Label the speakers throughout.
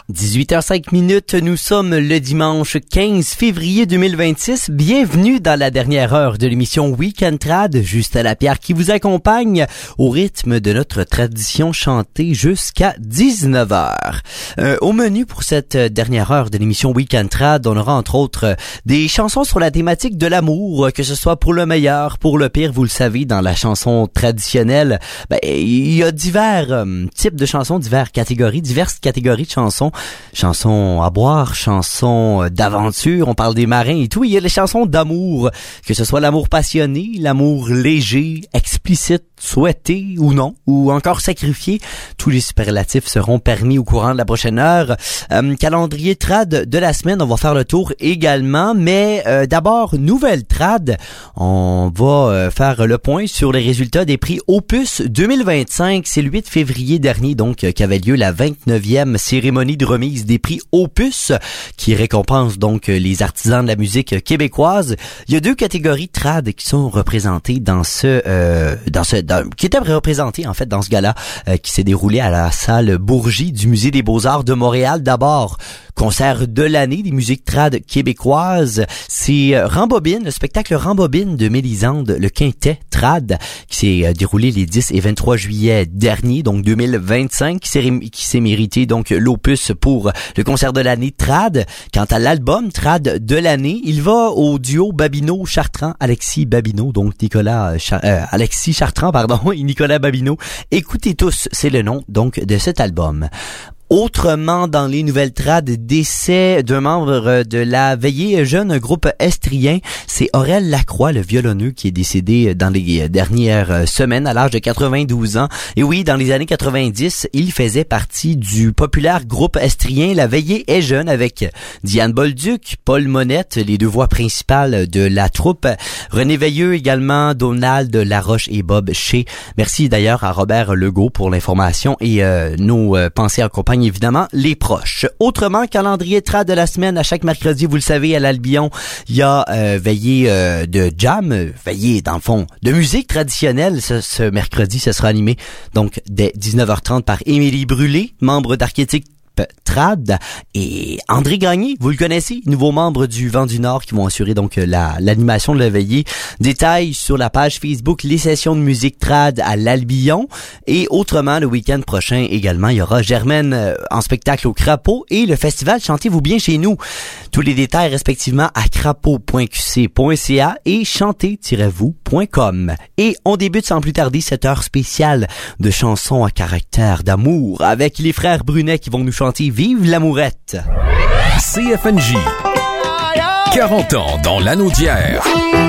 Speaker 1: 18h05, nous sommes le dimanche 15 février 2026. Bienvenue dans la dernière heure de l'émission Week-end Trad. Juste à la Pierre qui vous accompagne au rythme de notre tradition chantée jusqu'à 19h. Au menu pour cette dernière heure de l'émission Week-end Trad, on aura entre autres des chansons sur la thématique de l'amour, que ce soit pour le meilleur, pour le pire. Vous le savez, dans la chanson traditionnelle, il y a divers types de chansons, diverses catégories de chansons. Chansons à boire, chansons d'aventure, on parle des marins et tout. Il y a les chansons d'amour, que ce soit l'amour passionné, l'amour léger, explicite, souhaité ou non, ou encore sacrifié. Tous les superlatifs seront permis au courant de la prochaine heure. Calendrier trad de la semaine, on va faire le tour également, mais d'abord, nouvelle trad. On va faire le point sur les résultats des prix Opus 2025. C'est le 8 février dernier, donc, qu'avait lieu la 29e cérémonie de remise des prix Opus, qui récompense donc les artisans de la musique québécoise. Il y a deux catégories trad qui sont représentées qui étaient représentées en fait dans ce gala qui s'est déroulé à la salle Bourgie du Musée des Beaux-Arts de Montréal. D'abord, concert de l'année des musiques trad québécoises. C'est Rambobine, le spectacle Rambobine de Mélisande, le quintet trad, qui s'est déroulé les 10 et 23 juillet dernier, donc 2025, qui s'est mérité donc l'opus pour le concert de l'année trad. Quant à l'album trad de l'année, il va au duo Babineau-Chartrand, Alexis Babineau, donc Alexis Chartrand, et Nicolas Babineau. Écoutez tous, c'est le nom donc de cet album. Autrement, dans les nouvelles trad, décès d'un membre de la Veillée Jeune, un groupe estrien, c'est Aurel Lacroix, le violonneux, qui est décédé dans les dernières semaines à l'âge de 92 ans. Et oui, dans les années 90, il faisait partie du populaire groupe estrien La Veillée est Jeune, avec Diane Bolduc, Paul Monette, les deux voix principales de la troupe, René Veilleux également, Donald Laroche et Bob Shea. Merci d'ailleurs à Robert Legault pour l'information et nos pensées accompagnent évidemment les proches. Autrement, calendrier trad de la semaine, à chaque mercredi, vous le savez, à l'Albion, il y a veillée de jam, veillée dans le fond de musique traditionnelle. Ce mercredi, ce sera animé donc dès 19h30 par Émilie Brûlé, membre d'Archétype trad, et André Gagné, vous le connaissez, nouveau membre du Vent du Nord, qui vont assurer donc l'animation de la veillée. Détails sur la page Facebook Les Sessions de musique trad à l'Albion. Et autrement, le week-end prochain également, il y aura Germaine en spectacle au Crapaud et le festival Chantez-vous bien chez nous. Tous les détails respectivement à crapaud.qc.ca et chantez-vous.com. Et on débute sans plus tarder cette heure spéciale de chansons à caractère d'amour avec les frères Brunet qui vont nous chanter Vive l'amourette.
Speaker 2: CFNJ, 40 ans dans l'anneau d'hier.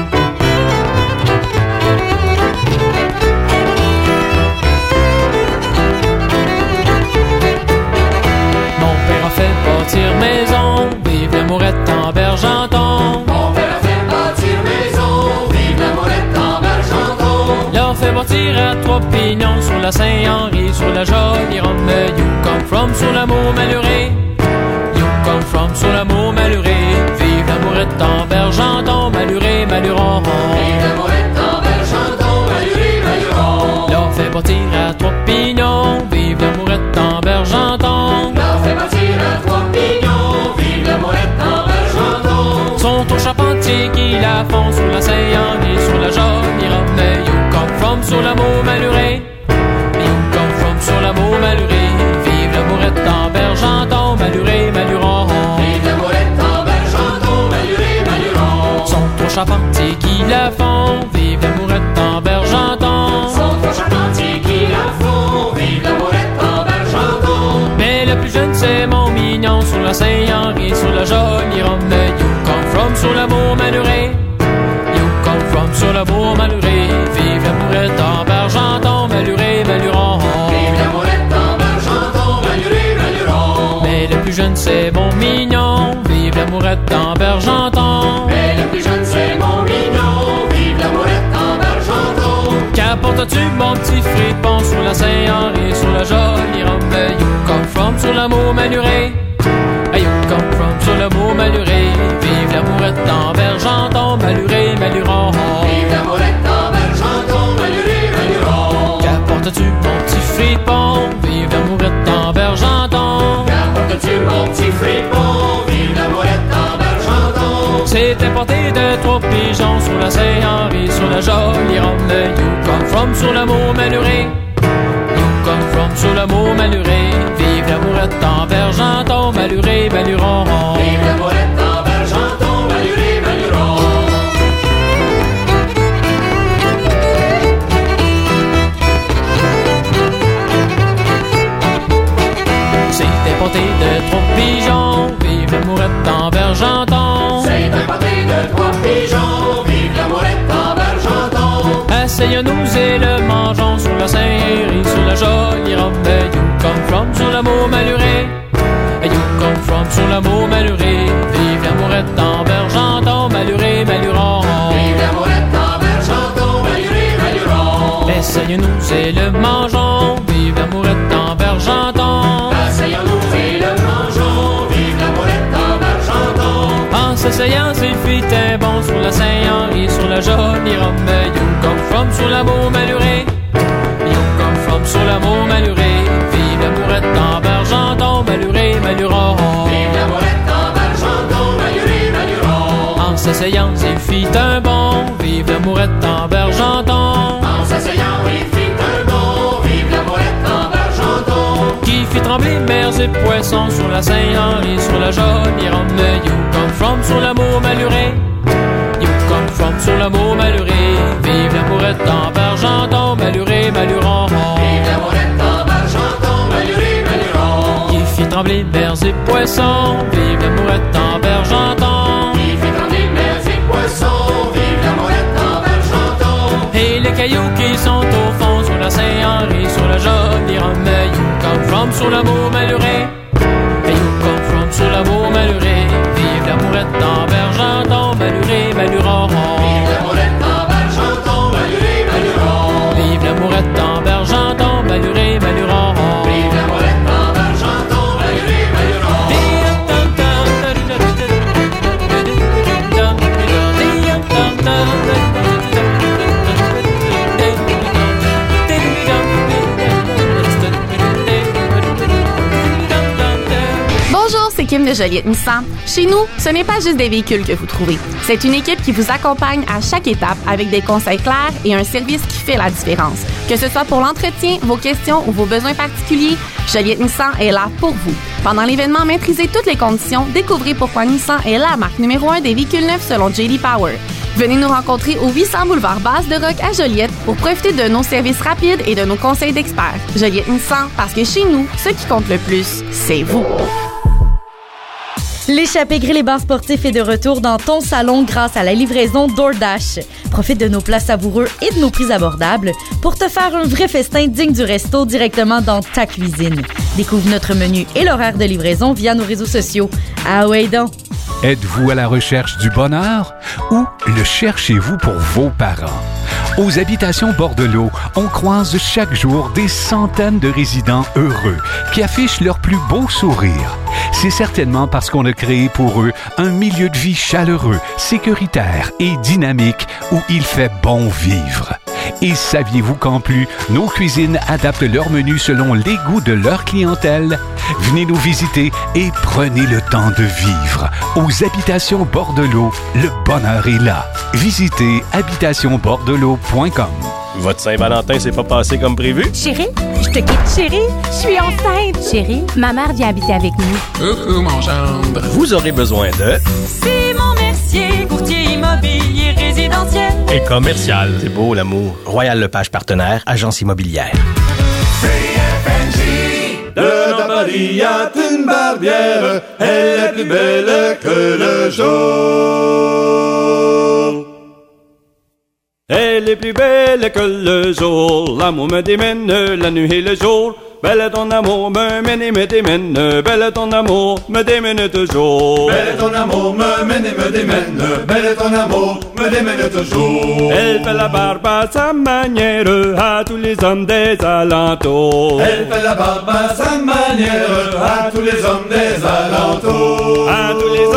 Speaker 3: Mon père a fait bâtir maison, vive l'amourette en Bergenton.
Speaker 4: Mon père a fait bâtir maison, vive l'amourette en Bergenton.
Speaker 3: L'a fait bâtir à Trois-Pignons, sur la Saint-Henri, sur la jolie Rome. You come from, sur l'amour malheureux. You come from, sur l'amour malheureux. Vive l'amourette en Bergenton, malheureux, maluron.
Speaker 4: Vive l'amourette en Bergenton, malheureux, maluron.
Speaker 3: L'a fait bâtir à Trois-Pignons, vive l'amourette en Bergenton.
Speaker 4: L'a fait bâtir à Trois-Pignons, vive l'amourette en Bergenton.
Speaker 3: Sont au charpentier qui la font, sur la Saint-Henri, sur la jolie Rome. You come from, sur l'amour malheureux. You come from, sur l'amour malheureux. Vive l'amourette en Bergenton, malheureux, maluron.
Speaker 4: Vive l'amourette en Bergenton, malheureux, maluron.
Speaker 3: Sont au charpentier qui la font, vive l'amourette en Bergenton.
Speaker 4: Sont aux charpentiers qui la font, vive l'amourette en Bergenton.
Speaker 3: Mais le plus jeune c'est mon mignon, sur la Saint-Henri, sur la jolie Rome. You come from, sur l'amour malheureux. You come from, sur l'amour malheureux. Vive l'amourette en Bergenton, malheureux, maluron.
Speaker 4: Vive l'amourette en Bergenton, malheureux, maluron.
Speaker 3: Mais le plus jeune c'est mon mignon, vive l'amourette en Bergenton.
Speaker 4: Mais le plus jeune c'est mon mignon, vive l'amourette en Bergenton.
Speaker 3: Qu'apportes-tu mon petit fripon, sur la Saint-Henri, sur la jolie Rome. You come from, sur l'amour malheureux. You come from, sur l'amour malheureux. Vive l'amourette en Bergenton, malheureux, maluron.
Speaker 4: Vive l'amourette en Bergenton, malheureux, maluron.
Speaker 3: Qu'apportes-tu mon petit fripon, vive l'amourette en Bergenton.
Speaker 4: Qu'apportes-tu mon
Speaker 3: C'était porté de trois pigeons sur la Saint-Henri, sur la jolie Rome. You come from sur le mot Maluré. You come from sur le mot Maluré. Vive l'amourette en Bergenton, Maluré, Maluron.
Speaker 4: Vive l'amourette en Bergenton, Maluré, Maluron.
Speaker 3: C'était porté de trois pigeons, vive l'amourette en Bergenton.
Speaker 4: C'est importé de trois pigeons, vive l'amourette en Bergenton.
Speaker 3: Asseyons-nous et le mangeons sur la Saint-Henri, sur la jolie Rome. You come from sur le mot Maluré. You come from sur le mot Maluré. Vive l'amourette en Bergenton, Maluré, Maluron.
Speaker 4: Vive l'amourette en Bergenton, Maluré, Maluron.
Speaker 3: Asseyons-nous et le mangeons, vive l'amourette en Bergenton.
Speaker 4: Asseyons-nous et le mangeons, vive l'amourette en Bergenton.
Speaker 3: En s'asseyant, il fit un bond sur la Saint-Henri, sur la jolie Rome. You come from sur la mot Maluré. You come from sur la mot Maluré. Vive l'amourette en Bergenton, Maluré, Maluron.
Speaker 4: Vive l'amourette en Bergenton, Maluré, Maluron.
Speaker 3: En s'asseyant, il fit un bond, vive l'amourette en Bergenton.
Speaker 4: En s'asseyant, il fit un bond, vive l'amourette en Bergenton.
Speaker 3: Qui fit trembler mers et poissons sur la Saint-Henri, sur la jolie Rome. You come from sur la mot Maluré. You come from sur la mot Maluré. Vive l'amourette en Bergenton, Maluré, Maluron.
Speaker 4: Vive l'amourette en Bergenton, Maluré, Maluron.
Speaker 3: Qui fit trembler mers et poissons, vive l'amourette en Bergenton.
Speaker 4: Qui fit trembler mers et poissons, vive l'amourette en Bergenton.
Speaker 3: Et les cailloux qui sont au fond sur la Saint-Henri, sur la jolie Rome. You come from sur la mot Maluré. You come from sur la mot Maluré. Vive l'amourette en Bergenton, Maluré, Maluron.
Speaker 4: Vive l'amourette en Bergenton, Maluré, Maluron.
Speaker 3: Vive l'amourette en Bergenton, Maluré, Maluron.
Speaker 4: Vive l'amourette en Bergenton, Maluré, Maluron.
Speaker 5: Bonjour, c'est Kim de Joliette Nissan. Chez nous, ce n'est pas juste des véhicules que vous trouvez. C'est une équipe qui vous accompagne à chaque étape avec des conseils clairs et un service qui fait la différence. Que ce soit pour l'entretien, vos questions ou vos besoins particuliers, Joliette Nissan est là pour vous. Pendant l'événement Maîtrisez toutes les conditions, découvrez pourquoi Nissan est la marque numéro 1 des véhicules neufs selon J.D. Power. Venez nous rencontrer au 800 boulevard Basse-de-Roc à Joliette pour profiter de nos services rapides et de nos conseils d'experts. Joliette Nissan, parce que chez nous, ce qui compte le plus, c'est vous.
Speaker 6: L'échappée grill et bar sportif est de retour dans ton salon grâce à la livraison DoorDash. Profite de nos plats savoureux et de nos prix abordables pour te faire un vrai festin digne du resto directement dans ta cuisine. Découvre notre menu et l'horaire de livraison via nos réseaux sociaux. Ah ouais donc!
Speaker 2: Êtes-vous à la recherche du bonheur ou le cherchez-vous pour vos parents? Aux Habitations Bordelot, on croise chaque jour des centaines de résidents heureux qui affichent leur plus beau sourire. C'est certainement parce qu'on a créé pour eux un milieu de vie chaleureux, sécuritaire et dynamique où il fait bon vivre. Et saviez-vous qu'en plus, nos cuisines adaptent leur menu selon les goûts de leur clientèle? Venez nous visiter et prenez le temps de vivre. Aux Habitations Bordelot, le bonheur est là. Visitez habitationbordelot.com.
Speaker 7: Votre Saint-Valentin s'est pas passé comme prévu?
Speaker 8: Chérie, je te quitte. Chérie, je suis enceinte. Chérie, ma mère vient habiter avec nous.
Speaker 9: Coucou, mon gendre.
Speaker 7: Vous aurez besoin de...
Speaker 8: Simon Mercier, courtier immobilier résidentiel
Speaker 7: et commercial. C'est beau, l'amour. Royal Lepage Partenaire, agence immobilière.
Speaker 4: CFNJ, de Nord-Maria, une barbière, elle est plus belle que le jour.
Speaker 10: Elle est plus belle que le jour, l'amour me démène la nuit et le jour. Belle ton amour me mène et me démène, belle ton amour me démène toujours.
Speaker 4: Belle ton amour me mène et me démène, belle ton amour me démène toujours.
Speaker 10: Elle fait la barbe à sa manière à tous les hommes des alentours.
Speaker 4: Elle fait la barbe à sa manière à tous les hommes des alentours.
Speaker 10: À tous les hommes des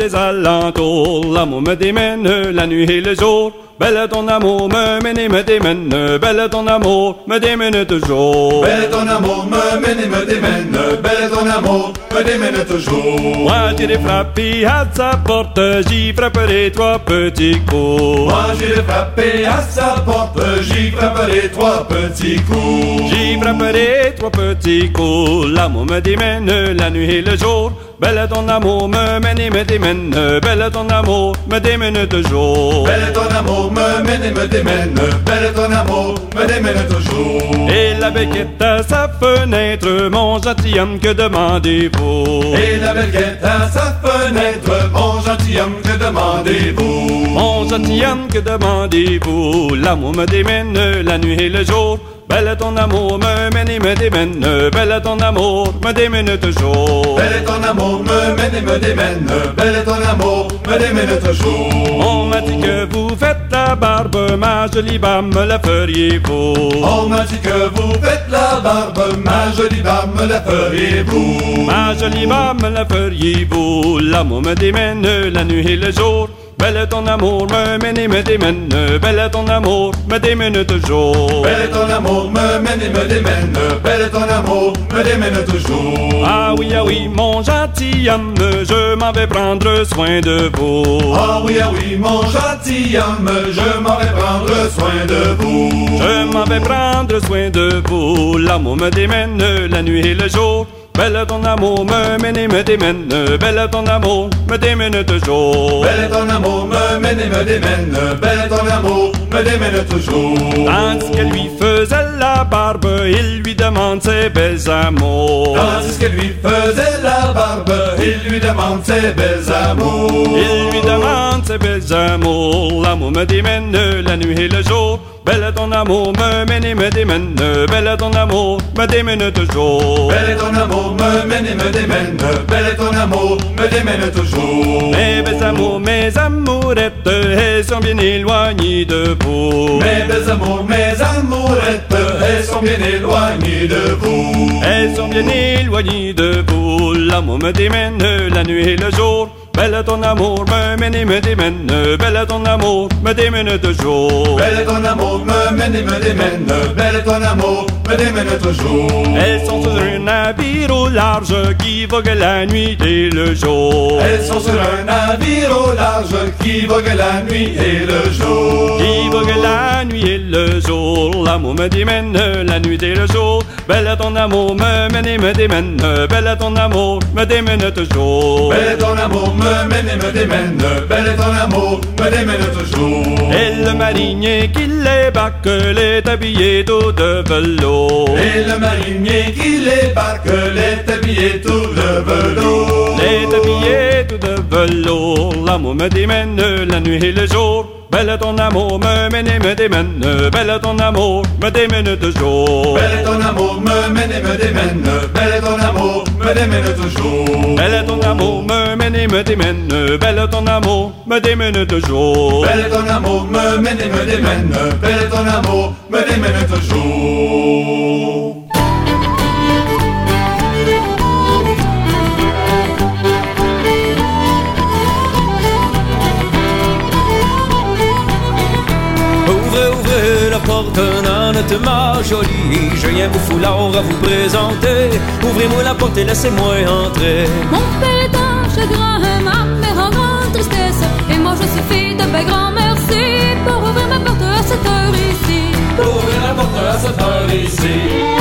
Speaker 10: les alentours. L'amour me démène la nuit et le jour. Belle ton amour me mène et me démène. Belle ton amour me démène toujours.
Speaker 4: Belle ton amour me mène et me démène. Belle ton amour me démène toujours.
Speaker 10: Moi j'irai frapper à sa porte, j'y frapperai 3 petits coups.
Speaker 4: Moi j'irai frapper à sa porte, j'y frapperai 3 petits coups.
Speaker 10: J'y frapperai 3 petits coups. L'amour me démène la nuit et le jour. Belle ton amour me mène et me démène. Belle ton amour me démène toujours.
Speaker 4: Belle ton amour me mène et me démène. Belle ton amour me démène toujours.
Speaker 10: Et la Bellequette à sa fenêtre, mon gentilhomme, que demandez-vous?
Speaker 4: Et la Bellequette à sa fenêtre, mon gentilhomme, que demandez-vous?
Speaker 10: Mon gentilhomme, que demandez-vous? L'amour me démène la nuit et le jour. Belle ton amour me mène et me démène. Belle ton amour me démène toujours.
Speaker 4: Belle ton amour me mène et me démène. Belle ton amour me démène toujours.
Speaker 10: On m'a dit que vous faites la barbe, ma jolie barbe, me la feriez-vous?
Speaker 4: On m'a dit que vous faites la barbe, ma jolie barbe, me la feriez-vous?
Speaker 10: Ma jolie barbe, me la feriez-vous? L'amour me démène la nuit et le jour. Belle ton amour me mène et me démène. Belle ton amour me démène toujours.
Speaker 4: Belle ton amour me mène et me démène. Belle ton amour me démène toujours.
Speaker 10: Ah oui, mon gentilhomme, je m'en vais prendre soin de vous.
Speaker 4: Ah oui, mon gentilhomme, je m'en vais prendre soin de vous.
Speaker 10: Je m'en vais prendre soin de vous. L'amour me démène la nuit et le jour. Belle ton amour me mène et me démène. Belle ton amour me démène toujours.
Speaker 4: Belle ton amour me mène et me démène. Belle ton amour me démène toujours.
Speaker 10: Tandis qu'elle lui faisait la barbe, il lui demande ses belles amours.
Speaker 4: Tandis qu'elle lui faisait la barbe, il lui demande ses belles amours.
Speaker 10: Il lui demande ses belles amours. L'amour me démène la nuit et le jour. Belle ton amour me mène et me démène. Belle ton amour me démène toujours.
Speaker 4: Belle ton amour me mène et me démène. Belle ton amour me démène toujours.
Speaker 10: Mes belles amours, mes amourettes, elles sont bien éloignées de vous.
Speaker 4: Mes belles amours, mes amourettes, elles sont bien éloignées de vous.
Speaker 10: Elles sont bien éloignées de vous. L'amour me démène la nuit et le jour. Belle ton amour me mène et me démène. Belle ton amour me démène toujours.
Speaker 4: Belle ton amour me mène et me démène. Belle ton amour me démène toujours.
Speaker 10: Elles sont sur un navire au large qui vogue la nuit et le jour.
Speaker 4: Elles sont sur un navire au large qui vogue la nuit et le jour.
Speaker 10: Qui vogue la nuit et le jour. L'amour me démène la nuit et le jour. Belle ton amour me mène et me démène. Belle ton amour me démène toujours.
Speaker 4: Belle ton amour me mène et me démène. Belle ton amour me démène toujours.
Speaker 10: Et le marinier qui les barque l'est habillé tout de velours.
Speaker 4: Et le marinier qui les barque l'est habillé tout de velours.
Speaker 10: L'est habillé tout de velours. L'amour me démène la nuit et le jour. Belle ton amour me mène et me démène. Belle ton amour me démène toujours.
Speaker 4: Belle ton amour me mène et me démène. Belle ton amour me démène toujours.
Speaker 10: Belle ton amour me mène et me démène. Belle ton amour me démène toujours.
Speaker 4: Belle ton amour me mène et me démène. Belle ton amour me démène toujours.
Speaker 3: Ouvrez la porte, Nanette ma jolie, je viens vous foulard à vous présenter. Ouvrez-moi la porte et laissez-moi entrer.
Speaker 9: Mon père est en chagrin, ma mère en grande tristesse, et moi je suis fille de ben grand merci pour ouvrir ma porte à cette heure ici.
Speaker 4: Pour ouvrir la porte à cette heure ici.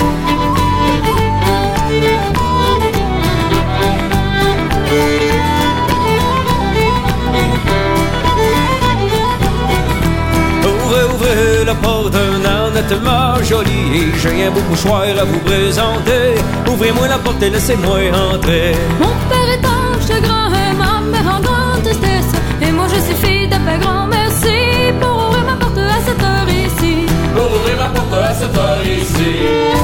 Speaker 3: Ouvrez la porte, Nanette ma jolie, j'ai un beau mouchoir à vous présenter. Ouvrez-moi la porte et laissez-moi entrer.
Speaker 9: Mon père est en chagrin, ma mère en grande tristesse, et moi je suis fille de ben grand merci pour ouvrir ma porte à cette heure ici.
Speaker 4: Pour ouvrir la porte à cette heure ici.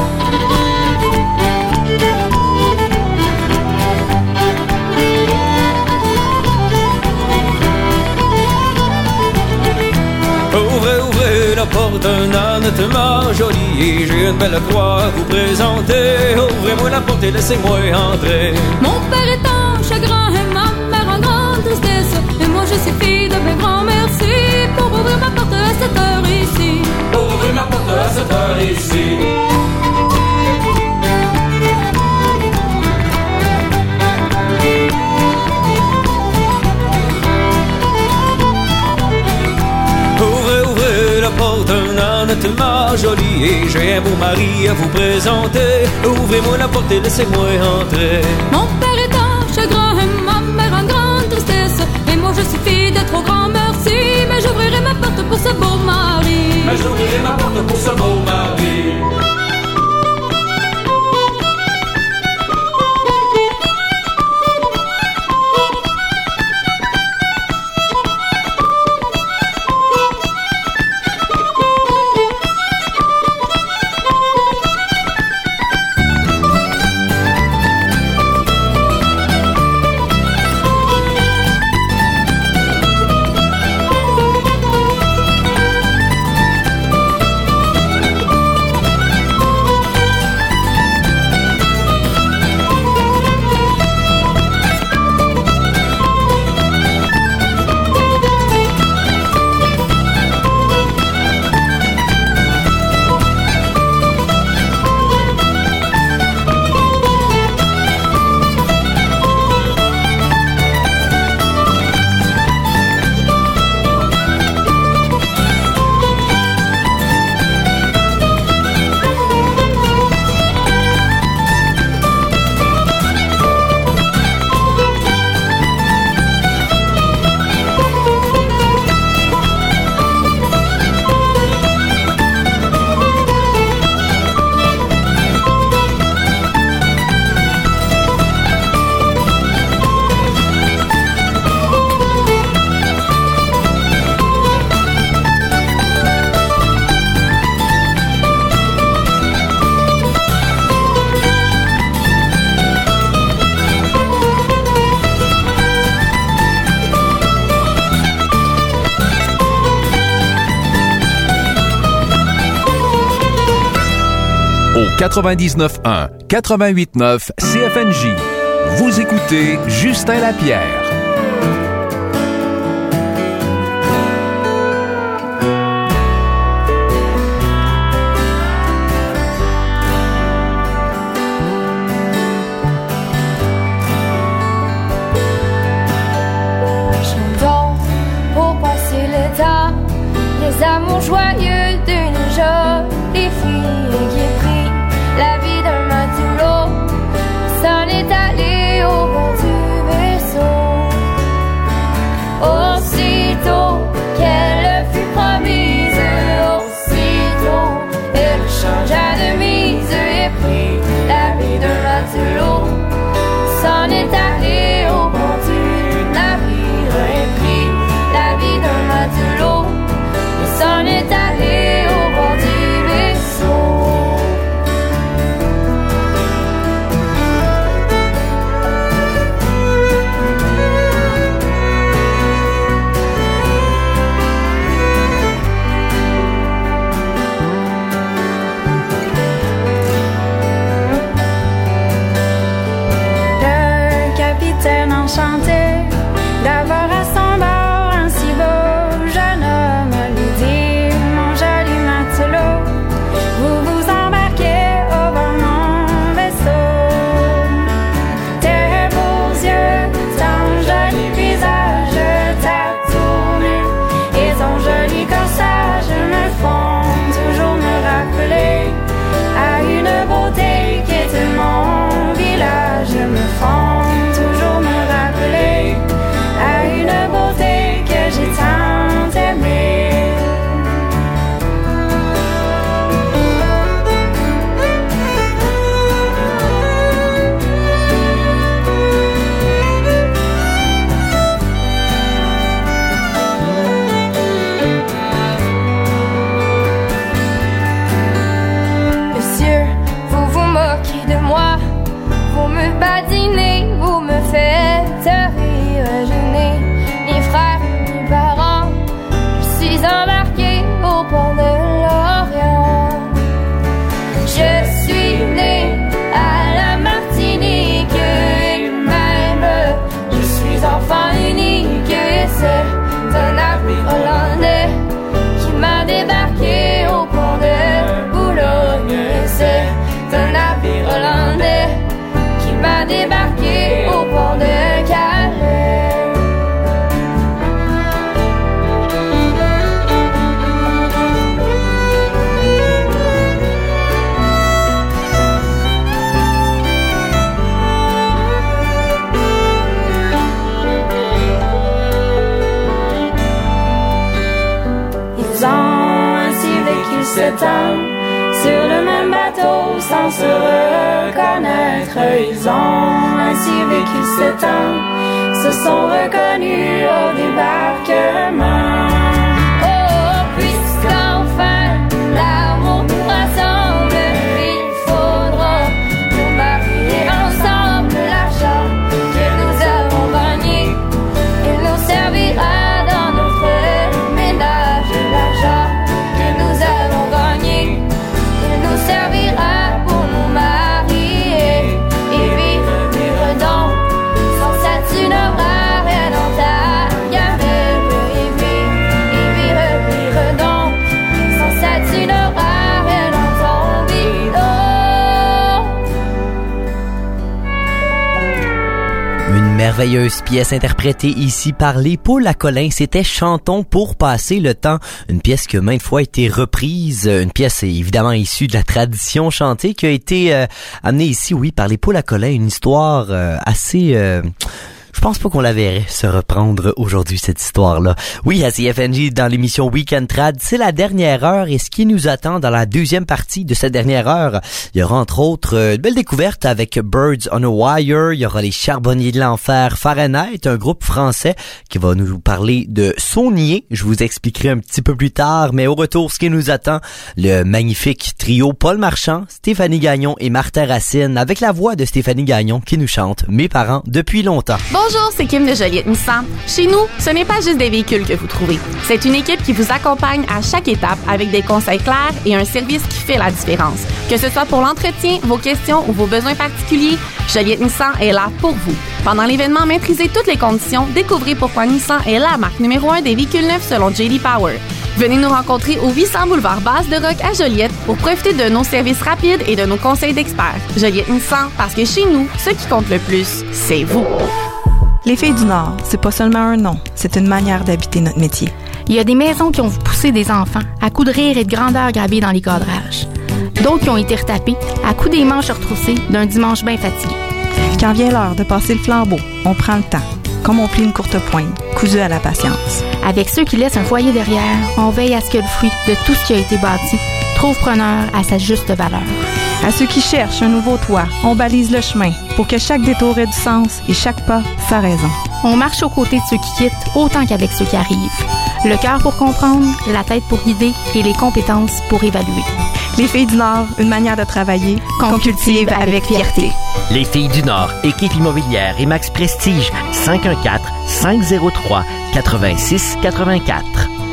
Speaker 3: Ouvrez la porte, Nanette ma jolie, j'ai une belle croix à vous présenter. Ouvrez-moi la porte et laissez-moi entrer.
Speaker 9: Mon père est en chagrin, ma mère en grande tristesse,
Speaker 11: Jeannette, jolie, et j'ai un beau mari à vous présenter. Ouvrez-moi la porte et laissez-moi entrer.
Speaker 9: Mon père est en chagrin, ma mère en grande tristesse, et moi je suis fille de trop grand merci. Mais j'ouvrirai ma porte pour ce beau mari.
Speaker 11: Mais j'ouvrirai ma porte pour ce beau mari.
Speaker 2: Au 99.1, 88.9 CFNJ. Vous écoutez Justin Lapierre.
Speaker 12: Chantons pour passer le temps, les amours joyeux d'une jolie fille qui est pris la vie d'un matelot, s'en est allé au bord du vaisseau. Aussitôt qu'elle fut promise, aussitôt elle changea de mise et prit la vie d'un matelot, s'en est allé au bord du navire et prit la vie d'un matelot, s'en est allé
Speaker 13: s'étend sur le même bateau sans se reconnaître. Ils ont ainsi vécu 7 ans, se sont reconnus au débarquement. Oh, puisqu'enfin l'amour nous rassemble, il faudra nous marier ensemble. L'argent que nous avons gagné, il nous servira dans notre ménage. L'argent que nous avons gagné, il nous servira pour nous marier et vivre donc sans ça tu n'auras rien dans ta gamelle. Et vivre donc sans ça tu n'auras rien dans ton bidon.
Speaker 1: Une merveilleuse pièce interprétée ici par les Poules à Colin. C'était Chantons pour passer le temps. Une pièce qui a maintes fois été reprise. Une pièce évidemment issue de la tradition chantée qui a été amenée ici, oui, par les Poules à Colin. Une histoire assez... Je pense pas qu'on la verrait se reprendre aujourd'hui, cette histoire-là. Oui, à CFNJ, dans l'émission Weekend Trad, c'est la dernière heure et ce qui nous attend dans la deuxième partie de cette dernière heure, il y aura entre autres une belle découverte avec Birds on a Wire, il y aura les Charbonniers de l'Enfer, Fahrenheit, un groupe français qui va nous parler de Saunier. Je vous expliquerai un petit peu plus tard, mais au retour, ce qui nous attend, le magnifique trio Paul Marchand, Stéphanie Gagnon et Martin Racine, avec la voix de Stéphanie Gagnon qui nous chante « Mes parents depuis longtemps ».
Speaker 5: Bonjour, c'est Kim de Joliette Nissan. Chez nous, ce n'est pas juste des véhicules que vous trouvez. C'est une équipe qui vous accompagne à chaque étape avec des conseils clairs et un service qui fait la différence. Que ce soit pour l'entretien, vos questions ou vos besoins particuliers, Joliette Nissan est là pour vous. Pendant l'événement, maîtrisez toutes les conditions, découvrez pourquoi Nissan est la marque numéro 1 des véhicules neufs selon J.D. Power. Venez nous rencontrer au 800 boulevard Basse-de-Roc à Joliette pour profiter de nos services rapides et de nos conseils d'experts. Joliette Nissan, parce que chez nous, ce qui compte le plus, c'est vous.
Speaker 14: Les Filles du Nord, c'est pas seulement un nom, c'est une manière d'habiter notre métier.
Speaker 8: Il y a des maisons qui ont poussé des enfants à coups de rire et de grandeur gravés dans les cadrages. D'autres qui ont été retapés à coups des manches retroussées d'un dimanche bien fatigué.
Speaker 14: Quand vient l'heure de passer le flambeau, on prend le temps, comme on plie une courte pointe, cousue à la patience.
Speaker 8: Avec ceux qui laissent un foyer derrière, on veille à ce que le fruit de tout ce qui a été bâti trouve preneur à sa juste valeur.
Speaker 14: À ceux qui cherchent un nouveau toit, on balise le chemin pour que chaque détour ait du sens et chaque pas sa raison.
Speaker 8: On marche aux côtés de ceux qui quittent autant qu'avec ceux qui arrivent. Le cœur pour comprendre, la tête pour guider et les compétences pour évaluer.
Speaker 14: Les Filles du Nord, une manière de travailler qu'on cultive avec fierté.
Speaker 15: Les Filles du Nord, équipe immobilière et Max Prestige, 514-503-8684.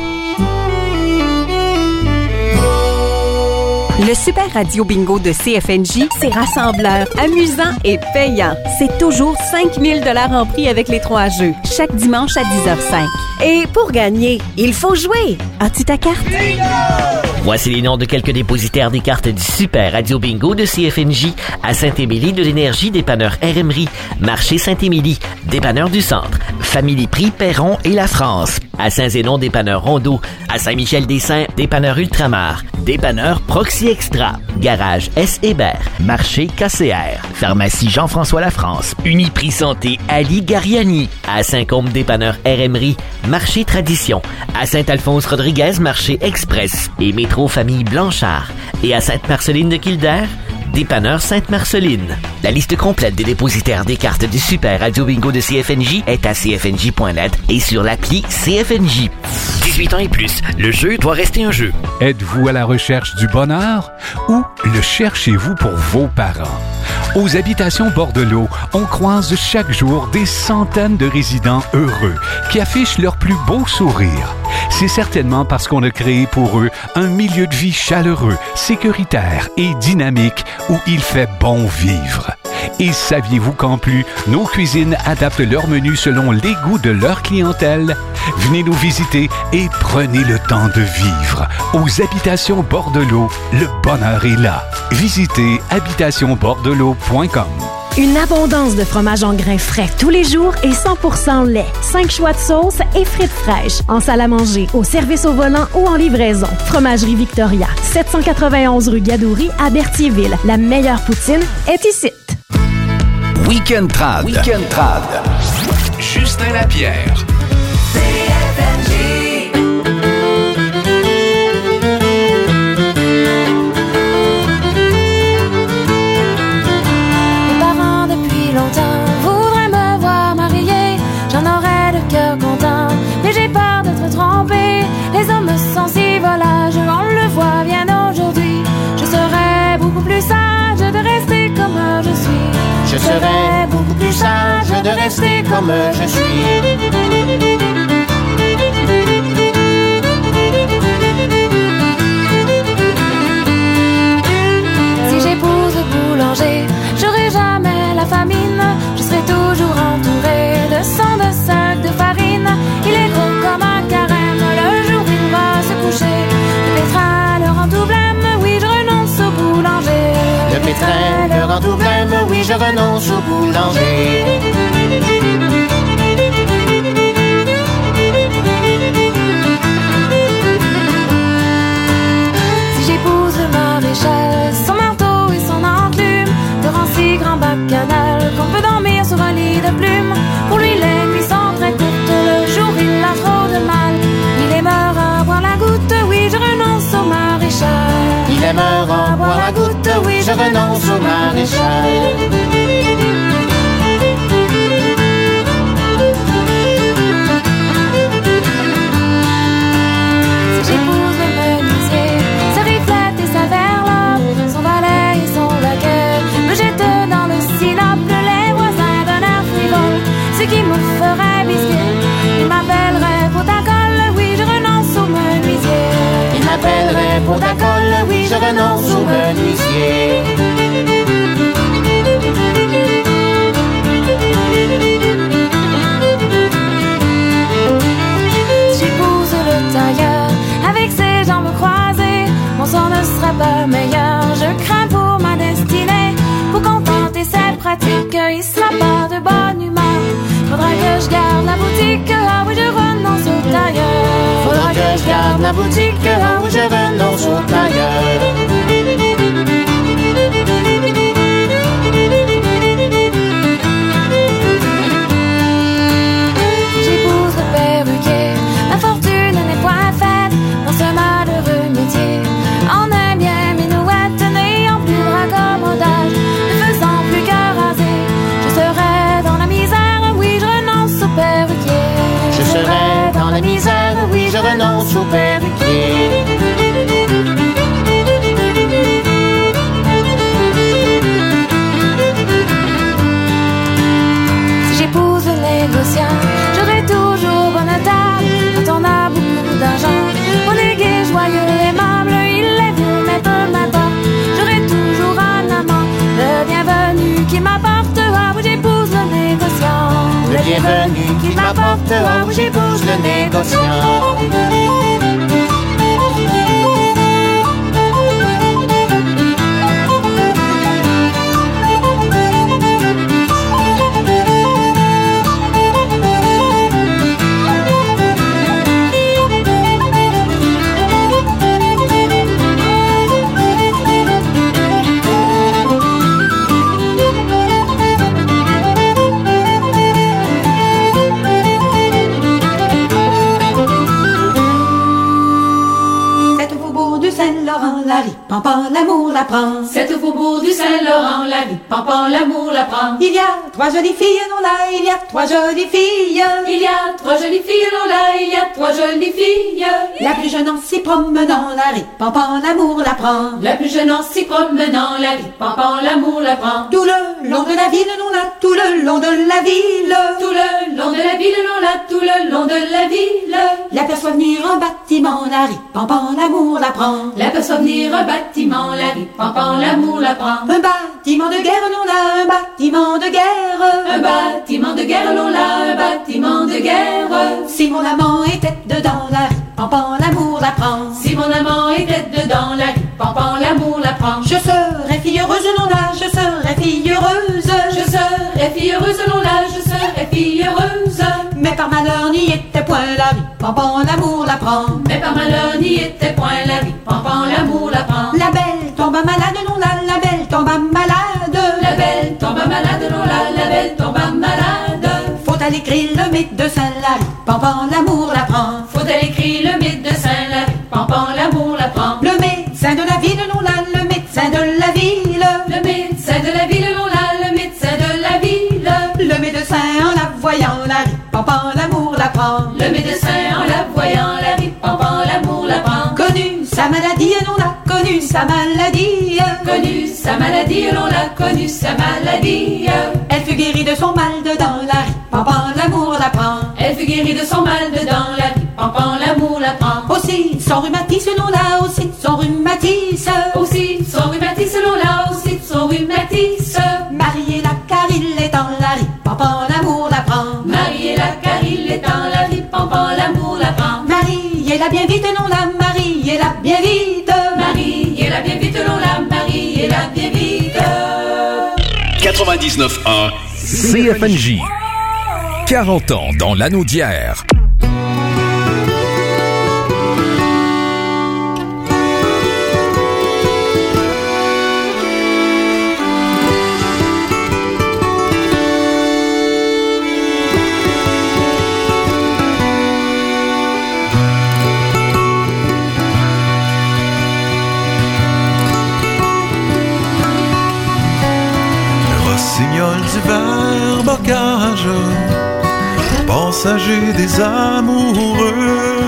Speaker 16: Le Super Radio Bingo de CFNJ, c'est rassembleur, amusant et payant. C'est toujours 5 000 $ en prix avec les 3 jeux, chaque dimanche à 10h05. Et pour gagner, il faut jouer. As-tu ta carte?
Speaker 15: Voici les noms de quelques dépositaires des cartes du Super Radio Bingo de CFNJ. À Saint-Émilie de l'Énergie, dépanneur RMRI. Marché Saint-Émilie, dépanneur du Centre. Famille Prix, Perron et La France. À Saint-Zénon, dépanneur Rondeau. À Saint-Michel-des-Saints, dépanneur Ultramar. Dépanneur Proxy Extra. Garage S. Hébert. Marché KCR. Pharmacie Jean-François Lafrance. Uniprix Santé Ali Gariani. À Saint-Côme, dépanneur RMRI. Marché Tradition. À Saint-Alphonse-Rodriguez, marché Express. Et Métro Famille Blanchard. Et à Sainte-Marceline de Kildare, dépanneur Sainte-Marceline. La liste complète des dépositaires des cartes du Super Radio Bingo de CFNJ est à cfnj.net et sur l'appli CFNJ. 18 ans et plus, le jeu doit rester un jeu.
Speaker 2: Êtes-vous à la recherche du bonheur ou le cherchez-vous pour vos parents? Aux habitations Bordelot, on croise chaque jour des centaines de résidents heureux qui affichent leur plus beau sourire. C'est certainement parce qu'on a créé pour eux un milieu de vie chaleureux, sécuritaire et dynamique où il fait bon vivre. Et saviez-vous qu'en plus, nos cuisines adaptent leur menu selon les goûts de leur clientèle? Venez nous visiter et prenez le temps de vivre. Aux habitations Bordelot, le bonheur est là. Visitez habitationbordelot.com.
Speaker 17: Une abondance de fromage en grains frais tous les jours et 100% lait. 5 choix de sauces et frites fraîches. En salle à manger, au service au volant ou en livraison. Fromagerie Victoria, 791 rue Gadouri à Berthierville. La meilleure poutine est ici.
Speaker 18: Weekend Trad. Weekend Trad. Justin Lapierre.
Speaker 19: plus sage de rester comme je suis.
Speaker 9: Si j'épouse le boulanger, j'aurai jamais la famine. Je serai toujours entourée de 105 de farine. Il est gros comme un carême, le jour il va se coucher. Le pétrin le rend tout blême, oui je renonce au boulanger.
Speaker 19: Le pétrin le rend tout blême, oui je renonce au boulanger.
Speaker 9: Si j'épouse le maréchal, son marteau et son enclume, de ranci grand bacchanal, qu'on peut dormir sur un lit de plumes. Pour lui les nuits sont très courtes, le jour il a trop de mal. Il aimera boire la goutte, oui je renonce au maréchal.
Speaker 19: Il aimera boire la goutte, oui je renonce au maréchal.
Speaker 9: Si j'épouse le menuisier, sa riflette et sa verlope, son valet et son laquais me jettent dans le sinople, les voisins d'un air frivole, ce qui me ferait bisquer. Il m'appellerait protocole, oui je renonce au menuisier.
Speaker 19: Il m'appellerait protocole, oui je renonce au menuisier.
Speaker 9: Si j'épouse le tailleur, avec ses jambes croisées, mon sort ne sera pas meilleur. Je crains pour ma destinée, pour contenter ses pratiques, il sera pas de bonne humeur. Faudra que je garde la boutique, ah oui je renonce au tailleur.
Speaker 19: Faudra que je garde la boutique, ah oui je renonce au tailleur.
Speaker 9: Si j'épouse le perruquier, ma fortune n'est point faite dans ce malheureux métier. En un bien minouette, n'ayant plus de raccommodage, ne faisant plus que raser, je serai dans la misère, oui je renonce au perruquier.
Speaker 19: Je serai dans la misère, oui je renonce au perruquier.
Speaker 9: Si j'épouse le négociant, j'aurai toujours bonne table quand on a beaucoup d'argent. On est gai, joyeux, aimable, il est vieux, mais peu m'importe. J'aurai toujours un amant, le bienvenu qui m'apporte, ah oui j'épouse le négociant.
Speaker 19: Le bienvenu qui m'apporte, ah oui j'épouse le négociant.
Speaker 20: La ripampan, l'amour la prend.
Speaker 21: C'est au faubourg du Saint-Laurent, la ripampan, l'amour la prend.
Speaker 20: Il y a 3 jolies filles, non là, il y a 3 jolies filles.
Speaker 21: Il y a 3 jolies filles, non là, il y a 3 jolies filles.
Speaker 20: La plus jeune en s'y promenant, la ripampan, l'amour la prend.
Speaker 21: La plus jeune en s'y promenant, la ripampan, l'amour la prend.
Speaker 20: Tout le long de la ville, non là, tout le long de la ville.
Speaker 21: Tout le long de la ville, non là, tout le long de la ville.
Speaker 20: L'aperçoit venir un bâtiment, la ripampan, l'amour la prend.
Speaker 21: L'aperçoit venir un bâtiment, la ripampan, l'amour la prend.
Speaker 20: Un bâtiment de guerre, non là, un bâtiment de guerre.
Speaker 21: Un bâtiment de guerre, non là, un bâtiment de guerre.
Speaker 20: Si mon amant était dedans, la ripampan, l'amour la prend.
Speaker 21: Si mon amant était dedans, la ripampan, l'amour la prend.
Speaker 20: Je serais fille heureuse, non là, je serais fille heureuse.
Speaker 21: Je serais fille heureuse, non là, je serais fille heureuse.
Speaker 20: Mais par malheur n'y était point, la ripampan, l'amour la prend.
Speaker 21: Mais par malheur n'y était point, la ripampan, l'amour la prend.
Speaker 20: La belle tombe malade, non là, la belle tombe malade.
Speaker 21: La belle tombe malade, non là, la belle tombe malade.
Speaker 20: Faut aller écrire le médecin, la ripampan, l'amour la prend.
Speaker 21: Faut aller écrire le médecin, la ripampan, l'amour la prend.
Speaker 20: Le médecin de la ville, non là, le médecin de la ville.
Speaker 21: Le médecin de la ville, non là, le médecin de la ville.
Speaker 20: Le médecin en la voyant, la ripampan, l'amour la prend.
Speaker 21: Le médecin en la voyant, la ripampan, l'amour la prend.
Speaker 20: Connu sa maladie, non là, connu sa maladie.
Speaker 21: Connu sa sa maladie, l'on l'a connue, sa maladie.
Speaker 20: Elle fut guérie de son mal dedans la ripampan, l'amour la prend.
Speaker 21: Elle fut guérie de son mal dedans la ripampan, l'amour la prend.
Speaker 20: Aussi de son rhumatisme, l'on l'a, aussi de son rhumatisme.
Speaker 21: Aussi de son rhumatisme, l'on l'a, aussi de son rhumatisme.
Speaker 20: Mariez-la car il est dans la ripampan, l'amour la prend.
Speaker 21: Mariez-la car il est dans la ripampan, l'amour la prend.
Speaker 20: Mariez-la bien vite, non la mariez-la bien vite.
Speaker 21: Mariez-la bien vite, l'on la mariez-la bien vite.
Speaker 18: 99.1 CFNJ.
Speaker 2: 40 ans dans l'anneau d'hier.
Speaker 6: Rossignol du verre bocage, passager des amoureux,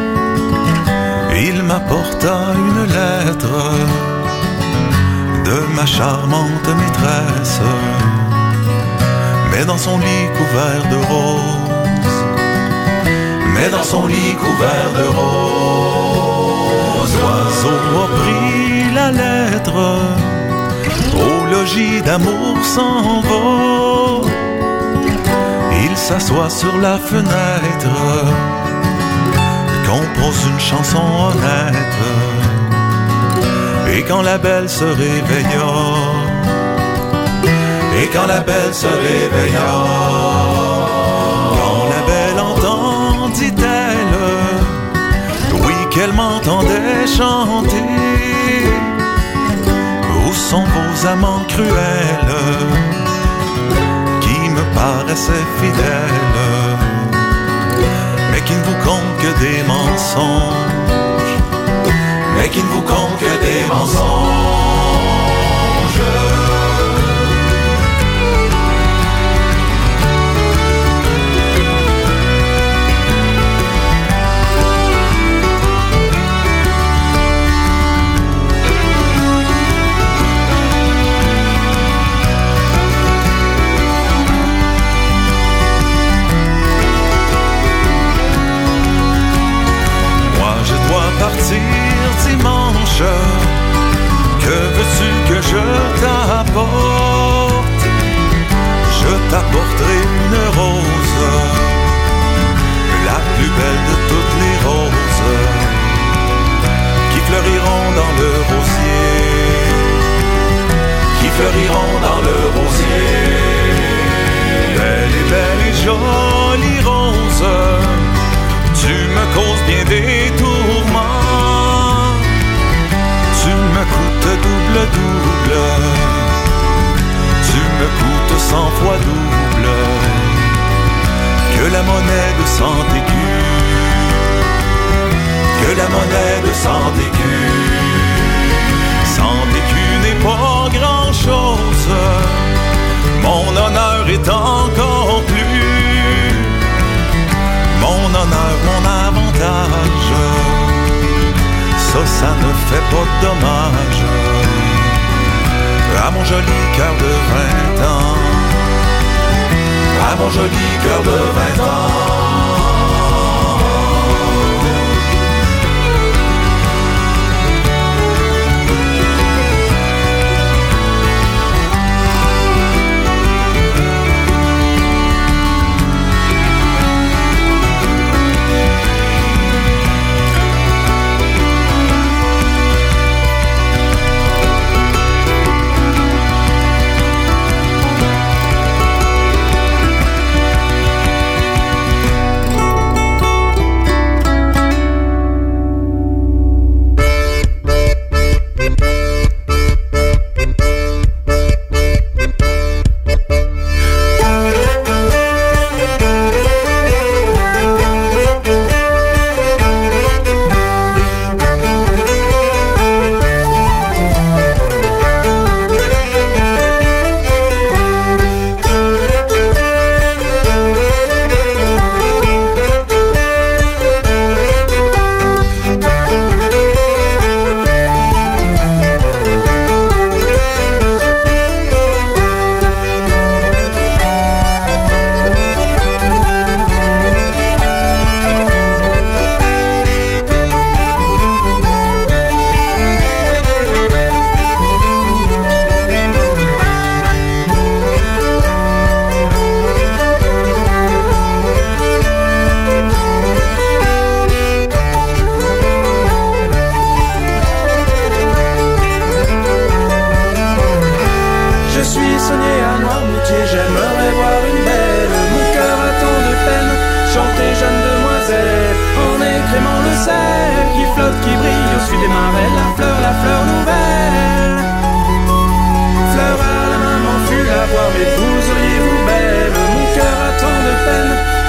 Speaker 6: il m'apporta une lettre de ma charmante maîtresse, mais dans son lit couvert de roses, mais dans son lit couvert de roses. L'oiseau a pris la lettre, au logis d'amour s'en va. Il s'assoit sur la fenêtre, compose une chanson honnête. Et quand la belle se réveilla, et quand la belle se réveilla, quand la belle entendit-elle, oui qu'elle m'entendait chanter. Où sont vos amants cruels qui me paraissaient fidèles, mais qui ne vous comptent que des mensonges, mais qui ne vous comptent que des mensonges. Partir dimanche, que veux-tu que je t'apporte? Je t'apporterai une rose, la plus belle de toutes les roses, qui fleuriront dans le rosier, qui fleuriront dans le rosier. Belle et jolie rose, tu me causes bien des tourments, tu me coûtes double, tu me coûtes 100 fois double, que la monnaie de 100 écus, que la monnaie de 100 écus. 100 écus n'est pas grand chose, mon honneur est encore plus, mon honneur, mon avantage, ça ne fait pas de dommage à mon joli cœur de 20 ans, à mon joli cœur de 20 ans.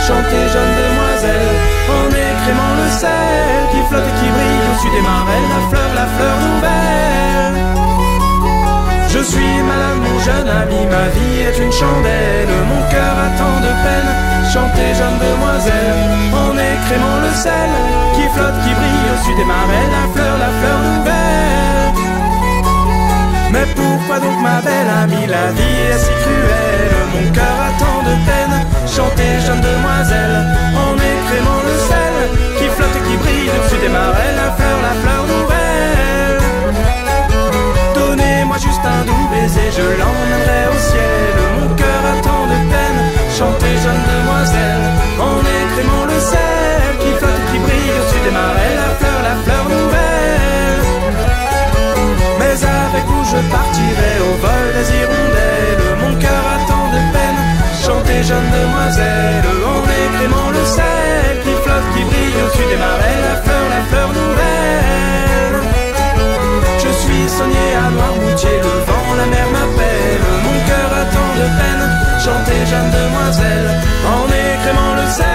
Speaker 11: chantez jeune demoiselle, en écrémant le sel qui flotte et qui brille au-dessus des marais, la fleur nouvelle. Je suis malade mon jeune ami, ma vie est une chandelle, mon cœur a tant de peine, chantez jeune demoiselle, en écrémant le sel qui flotte, qui brille au-dessus des marais, la fleur nouvelle. Mais pourquoi donc ma belle amie, la vie est si cruelle, mon cœur a tant de peine, chantez jeune demoiselle, en écrémant le sel qui flotte et qui brille au-dessus des marais, la fleur nouvelle. Donnez-moi juste un doux baiser, je l'emmènerai au ciel, mon cœur a tant de peine, chantez jeune demoiselle, en écrémant le sel qui flotte et qui brille au-dessus des marais, la fleur nouvelle. Mais avec vous je partirai au vol des hirondelles, mon cœur a tant de peine, chantez jeune demoiselle, en écrémant le sel qui flotte, qui brille au-dessus des marais, la fleur nouvelle. Je suis sonné à Noirmoutier, le vent, la mer m'appelle, mon cœur a tant de peine, chantez jeune demoiselle, en écrémant le sel.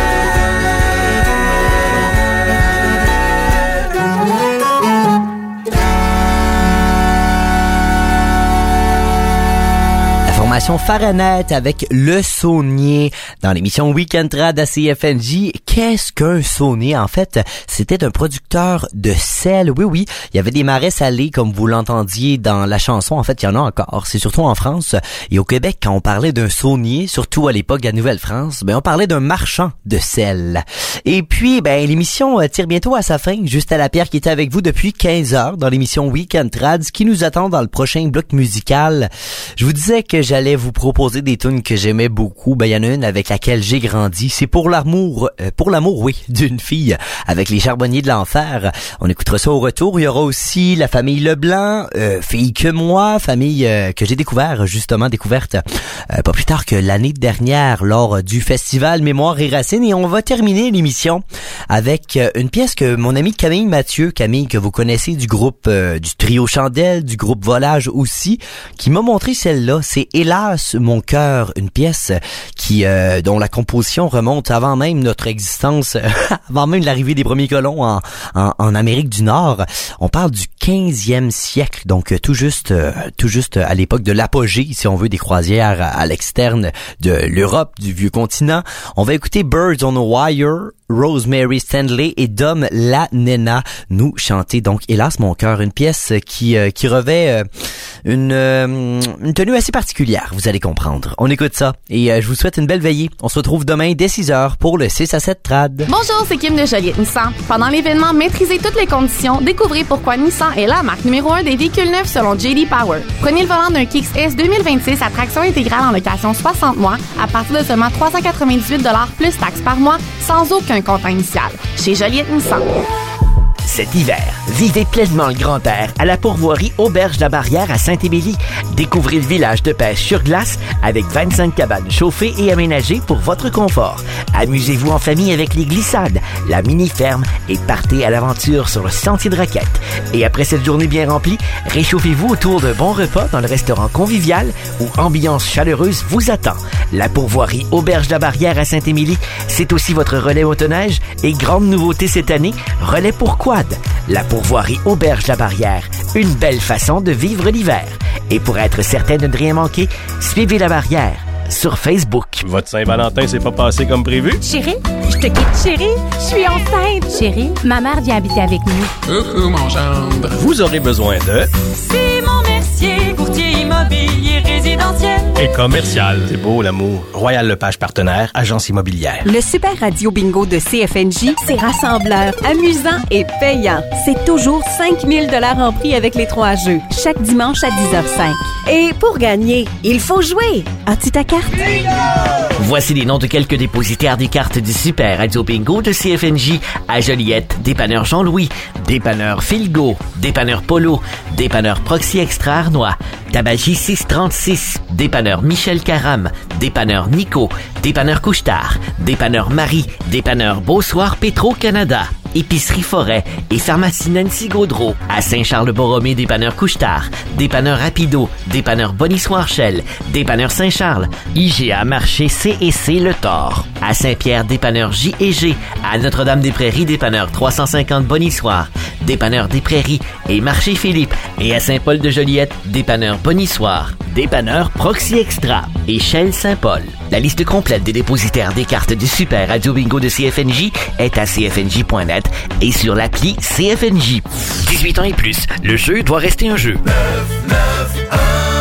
Speaker 1: Formation Fahrenheit avec le saunier dans l'émission Week-end Trad à CFNJ. Qu'est-ce qu'un saunier? En fait, c'était un producteur de sel. Oui, il y avait des marais salés comme vous l'entendiez dans la chanson. En fait, il y en a encore. C'est surtout en France et au Québec quand on parlait d'un saunier, surtout à l'époque de la Nouvelle-France, on parlait d'un marchand de sel. Et puis, l'émission tire bientôt à sa fin. Juste Lapierre qui était avec vous depuis 15 heures dans l'émission Week-end Trad. Ce qui nous attend dans le prochain bloc musical. Je vous disais que j'allais vous proposer des tunes que j'aimais beaucoup. Il y en a une avec laquelle j'ai grandi. C'est pour l'amour, d'une fille avec les Charbonniers de l'Enfer. On écoutera ça au retour. Il y aura aussi la famille Leblanc, Fille que moi, famille que j'ai découverte pas plus tard que l'année dernière lors du festival Mémoire et Racines. Et on va terminer l'émission avec une pièce que mon ami Camille Mathieu, que vous connaissez du groupe du trio Chandelle, du groupe Volage aussi, qui m'a montré celle-là. C'est Hélas mon cœur, une pièce qui dont la composition remonte avant même notre existence, avant même l'arrivée des premiers colons en Amérique du Nord. On parle du 15e siècle, donc tout juste à l'époque de l'apogée, si on veut, des croisières à l'externe de l'Europe, du vieux continent. On va écouter Birds on a Wire, Rosemary Stanley et Dom La Nena nous chanter donc Hélas mon cœur, une pièce qui revêt une tenue assez particulière, vous allez comprendre. On écoute ça et je vous souhaite une belle veillée. On se retrouve demain dès 6h pour le 6 à 7 Trad.
Speaker 5: Bonjour, c'est Kim de Joliette Nissan. Pendant l'événement Maîtrisez toutes les conditions, découvrez pourquoi Nissan est la marque numéro 1 des véhicules neufs selon J.D. Power. Prenez le volant d'un Kicks S 2026 à traction intégrale en location 60 mois à partir de seulement 398$ plus taxes par mois sans aucun compte initial. Chez Joliette Nissan.
Speaker 15: Cet hiver, vivez pleinement le grand air à la pourvoirie Auberge de la Barrière à Saint-Émilie. Découvrez le village de pêche sur glace avec 25 cabanes chauffées et aménagées pour votre confort. Amusez-vous en famille avec les glissades, la mini-ferme et partez à l'aventure sur le sentier de raquettes. Et après cette journée bien remplie, réchauffez-vous autour d'un bon repas dans le restaurant convivial où ambiance chaleureuse vous attend. La pourvoirie Auberge de la Barrière à Saint-Émilie, c'est aussi votre relais motoneige et grande nouveauté cette année, relais pour quad. La pourvoirie Auberge de la Barrière, une belle façon de vivre l'hiver. Et pour être certain de ne rien manquer, suivez la Barrière sur Facebook.
Speaker 7: Votre Saint-Valentin s'est pas passé comme prévu?
Speaker 22: Chérie, je te quitte, chérie. Je suis enceinte. Chérie, ma mère vient habiter avec nous.
Speaker 7: Coucou, mon gendre. Vous aurez besoin de...
Speaker 22: Simon Mercier, courtier immobilier résidentiel
Speaker 7: et commercial. C'est beau, l'amour. Royal Lepage Partenaire, agence immobilière.
Speaker 16: Le Super Radio Bingo de CFNJ, c'est rassembleur, amusant et payant. C'est toujours 5 000 $ en prix avec les 3 jeux, chaque dimanche à 10h05. Et pour gagner, il faut jouer. As-tu ta carte?
Speaker 15: Voici les noms de quelques dépositaires des cartes du Super Radio Bingo de CFNJ à Joliette, dépanneur Jean-Louis, dépanneur Philgo, dépanneur Polo, dépanneur Proxy Extra Arnois, Tabagie 636, dépanneur Michel Caram, dépanneur Nico, dépanneur Couche-Tard, dépanneur Marie, dépanneur Beausoir Petro-Canada, Épicerie Forêt et Pharmacie Nancy Gaudreau. À Saint-Charles-Borromée, dépanneur Couche-Tard, dépanneur Rapido, dépanneur Bonny-Soirchel, dépanneur Saint-Charles, IGA Marché C&C Le Thor. À Saint-Pierre, dépanneur J&G. À Notre-Dame-des-Prairies, dépanneur 350 Bonny-Soir, dépanneur des Prairies et Marché Philippe. Et à Saint-Paul-de-Joliette, dépanneur Bonny-Soir, dépanneur Proxy Extra et Shell Saint-Paul. La liste complète des dépositaires des cartes du Super Radio Bingo de CFNJ est à cfnj.net et sur l'appli CFNJ. 18 ans et plus, le jeu doit rester un jeu.
Speaker 11: 991.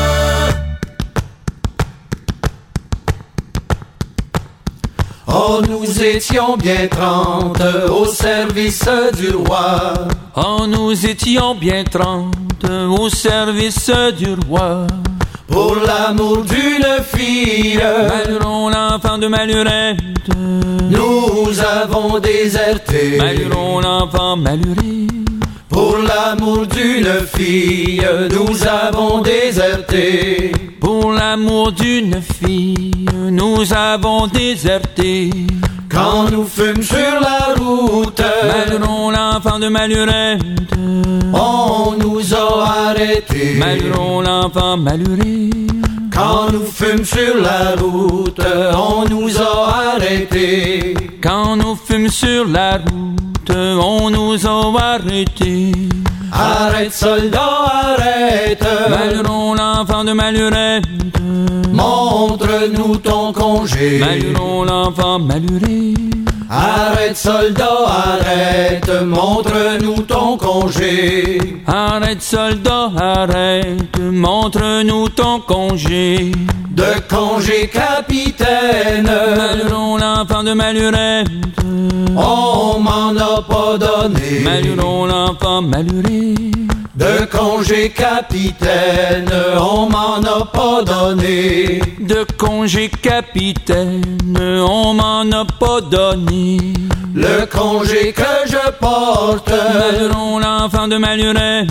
Speaker 11: Oh, nous étions bien 30 au service du roi.
Speaker 3: Oh, nous étions bien 30 au service du roi.
Speaker 11: Pour l'amour d'une fille,
Speaker 3: Maluron, l'enfant de Malurette,
Speaker 11: nous avons déserté.
Speaker 3: Maluron, l'enfant Maluré.
Speaker 11: Pour l'amour d'une fille, nous avons déserté.
Speaker 3: Pour l'amour d'une fille, nous avons déserté.
Speaker 11: Quand nous fûmes sur la route,
Speaker 3: Maluron, l'enfant de Malurette,
Speaker 11: on nous a arrêtés.
Speaker 3: Maluron, l'enfant Maluré.
Speaker 11: Quand nous fûmes sur la route, on nous a arrêtés.
Speaker 3: Quand nous fûmes sur la route, on nous a arrêtés.
Speaker 11: Arrête, soldat, arrête.
Speaker 3: Maluron, l'enfant de Malurette,
Speaker 11: montre-nous ton congé.
Speaker 3: Maluron, l'enfant Maluré.
Speaker 11: Arrête, soldat, arrête, montre-nous ton congé.
Speaker 3: Arrête, soldat, arrête, montre-nous ton congé.
Speaker 11: De congé, capitaine.
Speaker 3: Maluron, l'enfant de Malurette,
Speaker 11: on m'en a pas donné.
Speaker 3: Maluron, l'enfant Maluré.
Speaker 11: De congé, capitaine, on m'en a pas donné.
Speaker 3: De congé, capitaine, on m'en a pas donné.
Speaker 11: Le congé que je porte,
Speaker 3: Maluron, l'enfant de Malurette,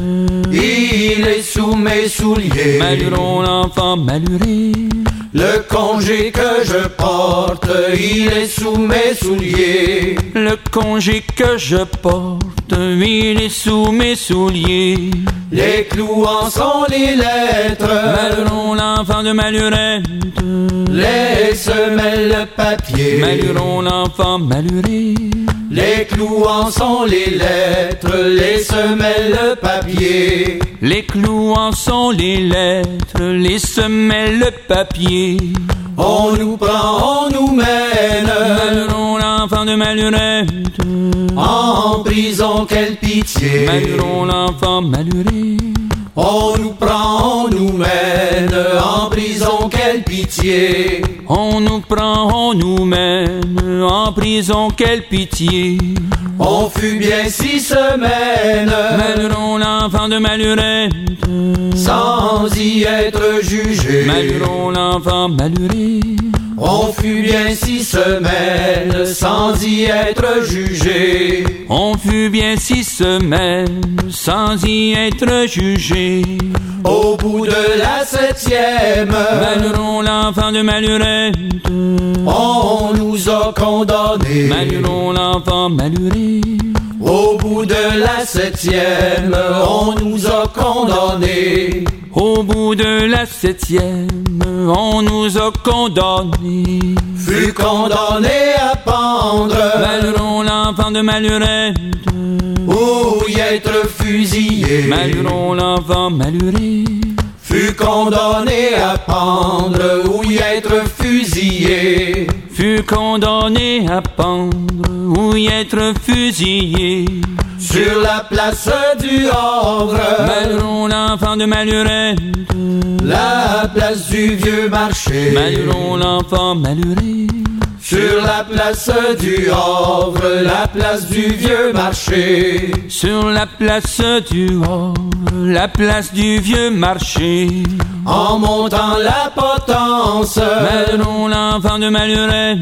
Speaker 11: il est sous mes souliers.
Speaker 3: Maluron, l'enfant Maluré.
Speaker 11: Le congé que je porte, il est sous mes souliers.
Speaker 3: Le congé que je porte, il est sous mes souliers.
Speaker 11: Les clous en sont les lettres.
Speaker 3: Maluron, l'enfant de Malurette,
Speaker 11: les semelles, le papier.
Speaker 3: Maluron, l'enfant Maluré.
Speaker 11: Les clous en sont les lettres, les semelles, le papier.
Speaker 3: Les clous en sont les lettres, les semelles, le papier.
Speaker 11: On nous prend, on nous mène.
Speaker 3: Maluron, l'enfant de Malurette,
Speaker 11: en prison, quelle pitié.
Speaker 3: Maluron, l'enfant Maluré.
Speaker 11: On nous prend, on nous mène, en prison, quelle pitié.
Speaker 3: On nous prend, on nous mène, en prison, quelle pitié.
Speaker 11: On fut bien 6 semaines,
Speaker 3: Maluron, l'enfant de Malurette,
Speaker 11: sans y être jugé.
Speaker 3: Maluron, l'enfant Maluré.
Speaker 11: On fut bien 6 semaines, sans y être jugé.
Speaker 3: On fut bien 6 semaines, sans y être jugé.
Speaker 11: Au bout de la 7e,
Speaker 3: Maluron, l'enfant de Malurette,
Speaker 11: on nous a condamnés.
Speaker 3: Maluron, l'enfant Maluré.
Speaker 11: Au bout de la 7e, on nous a condamnés.
Speaker 3: Au bout de la 7e, on nous a condamnés.
Speaker 11: Fut condamné à pendre.
Speaker 3: Maluron, l'enfant de Malurette,
Speaker 11: ou y être fusillé.
Speaker 3: Maluron, l'enfant Maluré.
Speaker 11: Fut condamné à pendre ou y être fusillé.
Speaker 3: Fut condamné à pendre ou y être fusillé.
Speaker 11: Sur la place du Havre,
Speaker 3: Maluron, l'enfant de Malurette,
Speaker 11: la place du vieux marché.
Speaker 3: Maluron, l'enfant Maluré.
Speaker 11: Sur la place du Havre, la place du vieux marché.
Speaker 3: Sur la place du Havre, la place du vieux marché.
Speaker 11: En montant la potence,
Speaker 3: Maluron, l'enfant de Malurette,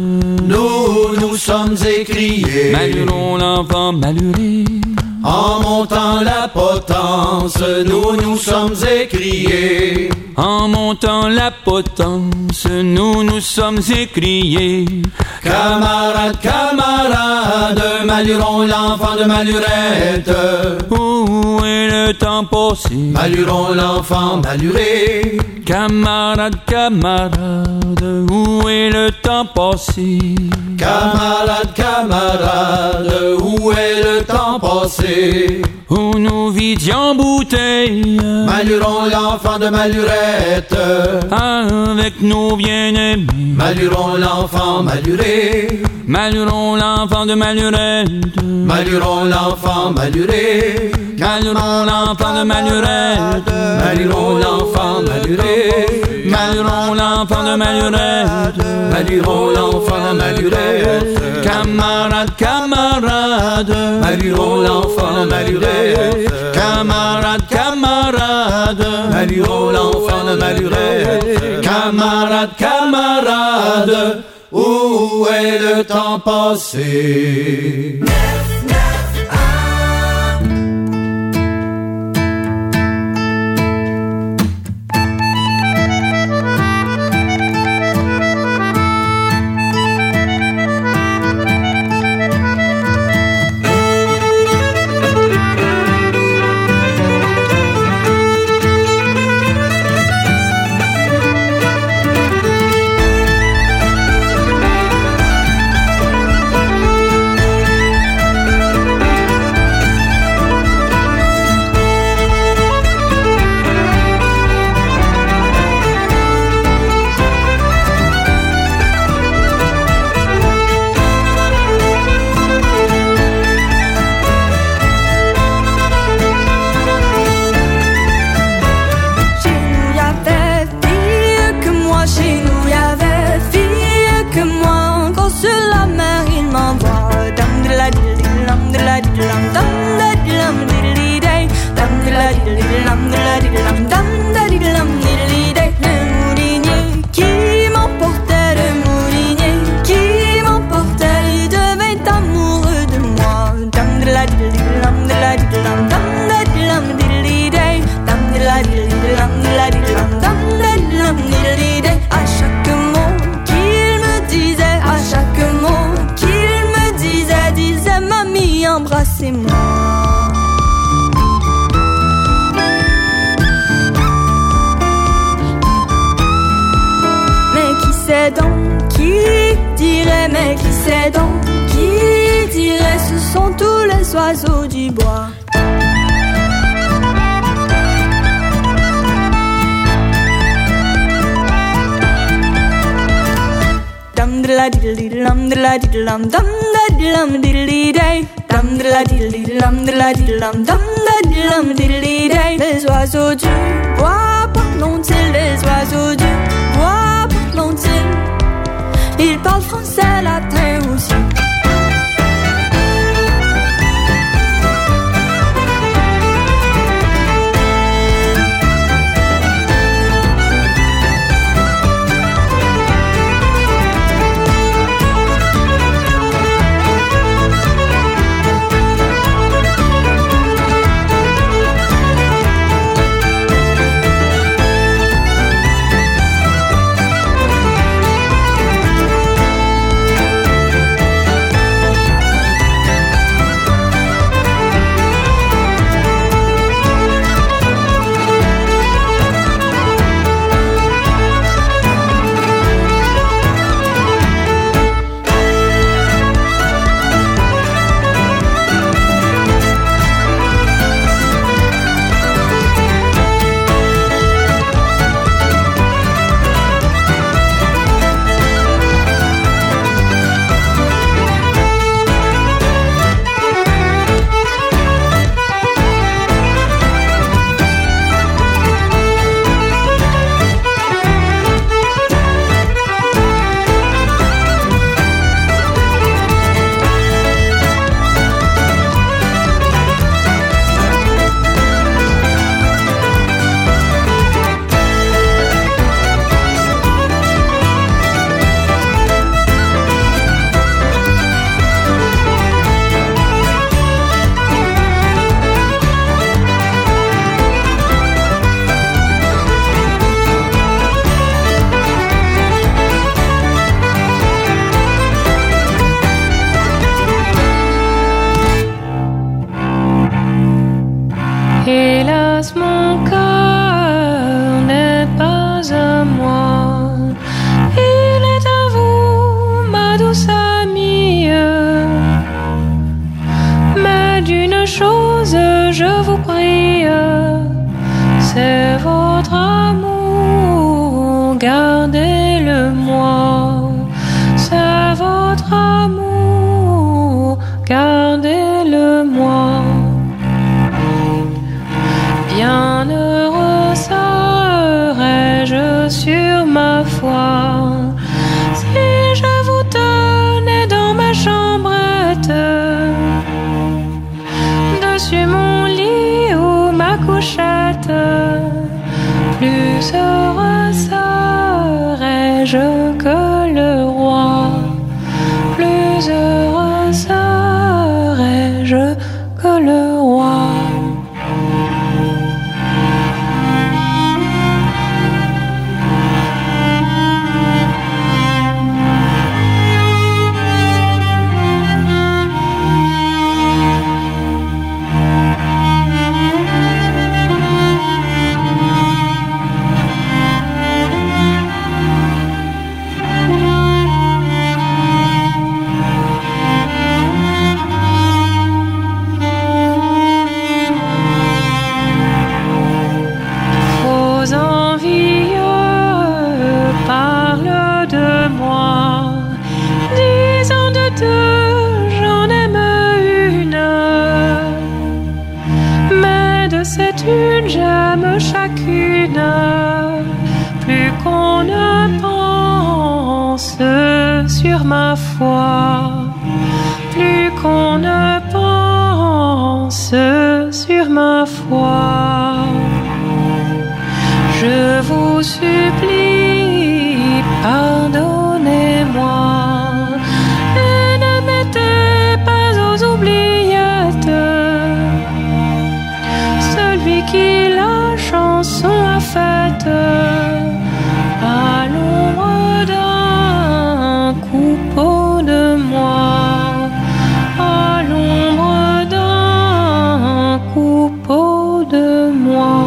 Speaker 11: nous sommes écriés.
Speaker 3: Maluron, l'enfant Maluré.
Speaker 11: En montant la potence, nous sommes écriés.
Speaker 4: En montant la potence, nous nous sommes écriés.
Speaker 11: Camarade, camarade, Maluron, l'enfant de Malurette.
Speaker 4: Où est le temps passé?
Speaker 11: Maluron, l'enfant maluré.
Speaker 4: Camarade, camarade, où est le temps passé?
Speaker 11: Camarade, camarade, où est le temps passé?
Speaker 4: Où nous vidions bouteilles.
Speaker 11: Maluron, l'enfant de Malurette.
Speaker 4: Avec nos bien-aimés.
Speaker 11: Maluron, l'enfant maluré.
Speaker 4: Maluron, l'enfant de Malurette.
Speaker 11: Maluron, l'enfant maluré.
Speaker 4: Maluron, l'enfant de Malurette.
Speaker 11: Maluron, l'enfant maluré.
Speaker 4: Maluron, l'enfant de Malurette.
Speaker 11: Maluron, l'enfant de Malurette.
Speaker 4: Camarade, camarade.
Speaker 11: Maluron, l'enfant de Malurette.
Speaker 4: Camarade, camarade.
Speaker 11: Maluron, l'enfant de Malurette. Camarade, camarade, où est le temps passé?
Speaker 9: Oiseaux du bois. Dum de la diddly dum de la diddlum dum da diddlum diddly day. Dum de la diddly dum de la diddlum dum da diddlum diddly day. Les oiseaux du bois, parlons-ils? Les oiseaux du bois, parlons-ils? Ils parlent français, latin aussi.
Speaker 13: vous prie, c'est votre amour, gardez-le-moi. C'est votre amour, gardez-le-moi. Bien heureux serais-je sur ma foi si je vous tenais dans ma chambrette, dessus mon lit ou ma couchette. Plus heureux serais-je que le roi, plus heureux serais-je que le roi. J'aime chacune, plus qu'on ne pense sur ma foi, plus qu'on ne pense sur ma foi. Je vous supplie, pardonnez-moi, et ne mettez pas aux oubliettes celui qui la chanson a faite à l'ombre d'un coupeau de moi, à l'ombre d'un coupeau de moi.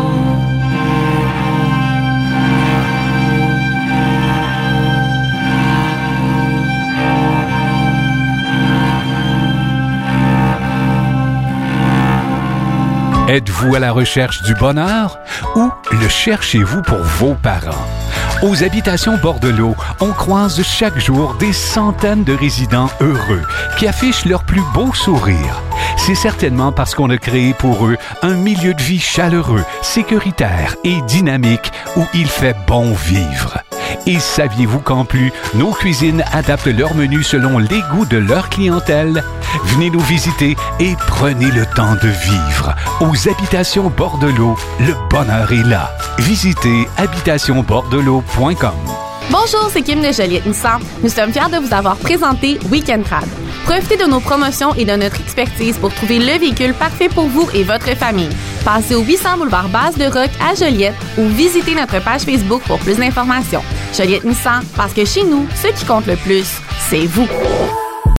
Speaker 2: Êtes-vous à la recherche du bonheur ou le cherchez-vous pour vos parents? Aux Habitations Bordelot, on croise chaque jour des centaines de résidents heureux qui affichent leur plus beau sourire. C'est certainement parce qu'on a créé pour eux un milieu de vie chaleureux, sécuritaire et dynamique où il fait bon vivre. Et saviez-vous qu'en plus, nos cuisines adaptent leur menu selon les goûts de leur clientèle? Venez nous visiter et prenez le temps de vivre. Aux Habitations Bordelot, le bonheur est là. Visitez habitationbordelot.com.
Speaker 5: Bonjour, c'est Kim de Joliette Nissan. Nous sommes fiers de vous avoir présenté Weekend Trad. Profitez de nos promotions et de notre expertise pour trouver le véhicule parfait pour vous et votre famille. Passez au 800 boulevard Base de Roc à Joliette ou visitez notre page Facebook pour plus d'informations. Joliette Nissan, parce que chez nous, ce qui compte le plus, c'est vous.